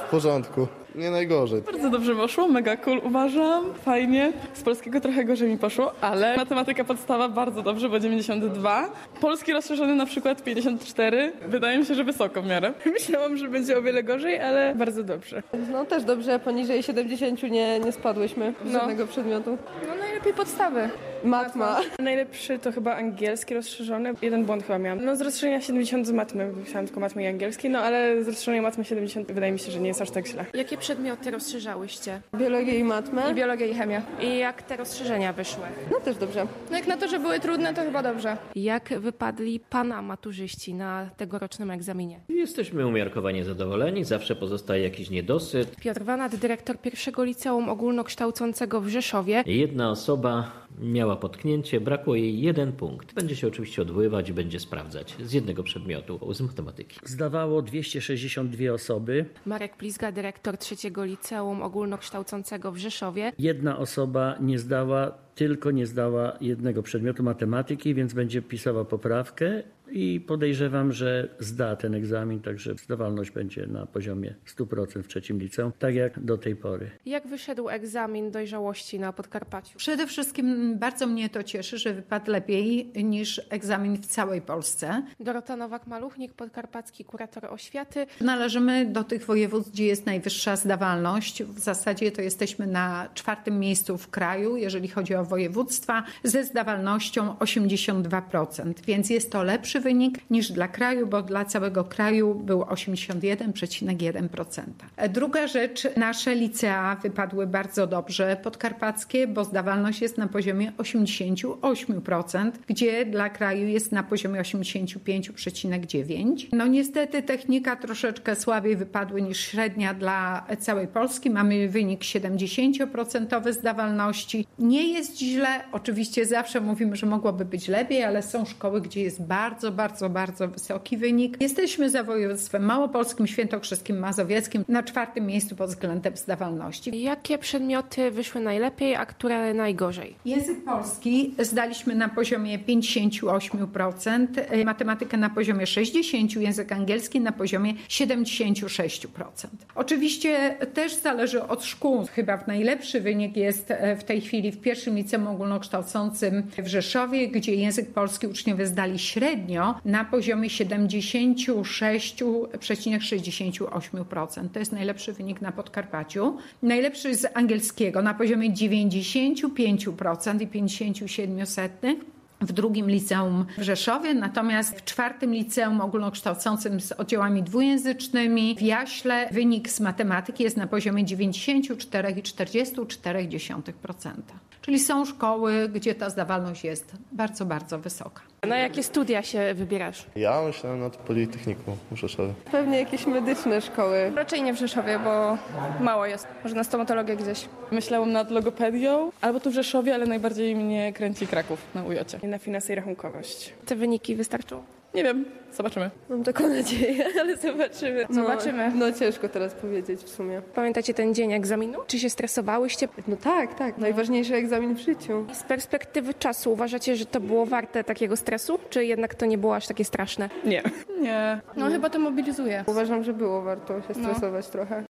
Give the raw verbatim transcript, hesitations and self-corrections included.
W porządku. Nie najgorzej. Bardzo dobrze poszło, mega cool uważam, fajnie. Z polskiego trochę gorzej mi poszło, ale matematyka podstawa bardzo dobrze, bo dziewięćdziesiąt dwa. Polski rozszerzony na przykład pięćdziesiąt cztery. Wydaje mi się, że wysoko w miarę. Myślałam, że będzie o wiele gorzej, ale bardzo dobrze. No też dobrze, poniżej siedemdziesiąt nie, nie spadłyśmy z No. żadnego przedmiotu. No najlepiej podstawy. Matma. Najlepszy to chyba angielski rozszerzony. Jeden błąd chyba miałam. No z rozszerzenia siedemdziesiąt z matmy. Pisałam tylko matmy i angielski, no ale z rozszerzenia matmy siedemdziesiąt wydaje mi się, że nie jest aż tak źle. Jakie przedmioty rozszerzałyście? Biologię i matmę. I biologia i chemia. I jak te rozszerzenia wyszły? No też dobrze. No jak na to, że były trudne, to chyba dobrze. Jak wypadli pana maturzyści na tegorocznym egzaminie? Jesteśmy umiarkowanie zadowoleni, zawsze pozostaje jakiś niedosyt. Piotr Wanat, dyrektor pierwszego liceum ogólnokształcącego w Rzeszowie. Jedna osoba miała potknięcie, brakło jej jeden punkt. Będzie się oczywiście odwoływać i będzie sprawdzać z jednego przedmiotu, z matematyki. Zdawało dwieście sześćdziesiąt dwie osoby. Marek Plizga, dyrektor trzeciego liceum ogólnokształcącego w Rzeszowie. Jedna osoba nie zdała, tylko nie zdała jednego przedmiotu matematyki, więc będzie pisała poprawkę i podejrzewam, że zda ten egzamin, także zdawalność będzie na poziomie sto procent w trzecim liceum, tak jak do tej pory. Jak wyszedł egzamin dojrzałości na Podkarpaciu? Przede wszystkim bardzo mnie to cieszy, że wypadł lepiej niż egzamin w całej Polsce. Dorota Nowak-Maluchnik, podkarpacki kurator oświaty. Należymy do tych województw, gdzie jest najwyższa zdawalność. W zasadzie to jesteśmy na czwartym miejscu w kraju, jeżeli chodzi o województwa, ze zdawalnością osiemdziesiąt dwa procent, więc jest to lepszy wynik niż dla kraju, bo dla całego kraju był osiemdziesiąt jeden przecinek jeden procent. Druga rzecz, nasze licea wypadły bardzo dobrze podkarpackie, bo zdawalność jest na poziomie osiemdziesiąt osiem procent, gdzie dla kraju jest na poziomie osiemdziesiąt pięć przecinek dziewięć procent. No niestety technika troszeczkę słabiej wypadły niż średnia dla całej Polski. Mamy wynik siedemdziesiąt procent zdawalności. Nie jest źle, oczywiście zawsze mówimy, że mogłoby być lepiej, ale są szkoły, gdzie jest bardzo, bardzo, bardzo wysoki wynik. Jesteśmy za województwem małopolskim, świętokrzyskim, mazowieckim na czwartym miejscu pod względem zdawalności. Jakie przedmioty wyszły najlepiej, a które najgorzej? Język polski zdaliśmy na poziomie pięćdziesiąt osiem procent, matematykę na poziomie sześćdziesiąt procent, język angielski na poziomie siedemdziesiąt sześć procent. Oczywiście też zależy od szkół. Chyba najlepszy wynik jest w tej chwili w pierwszym liceum ogólnokształcącym w Rzeszowie, gdzie język polski uczniowie zdali średnio na poziomie siedemdziesiąt sześć przecinek sześćdziesiąt osiem procent. To jest najlepszy wynik na Podkarpaciu. Najlepszy z angielskiego na poziomie dziewięćdziesiąt pięć procent i pięćdziesiąt siedem procent. W drugim liceum w Rzeszowie, natomiast w czwartym liceum ogólnokształcącym z oddziałami dwujęzycznymi w Jaśle wynik z matematyki jest na poziomie dziewięćdziesiąt cztery przecinek czterdzieści cztery procent. Czyli są szkoły, gdzie ta zdawalność jest bardzo, bardzo wysoka. Na jakie studia się wybierasz? Ja myślałem nad Politechniką w Rzeszowie. Pewnie jakieś medyczne szkoły. Raczej nie w Rzeszowie, bo mało jest. Może na stomatologię gdzieś. Myślałam nad logopedią, albo tu w Rzeszowie, ale najbardziej mnie kręci Kraków na U J-cie. I na finanse i rachunkowość. Te wyniki wystarczą? Nie wiem, zobaczymy. Mam taką nadzieję, ale zobaczymy. No, Zobaczymy. No ciężko teraz powiedzieć w sumie. Pamiętacie ten dzień egzaminu? Czy się stresowałyście? No tak, tak. Najważniejszy egzamin w życiu. Z perspektywy czasu uważacie, że to było warte takiego stresu? Czy jednak to nie było aż takie straszne? Nie. Nie. No chyba to mobilizuje. Uważam, że było warto się stresować trochę.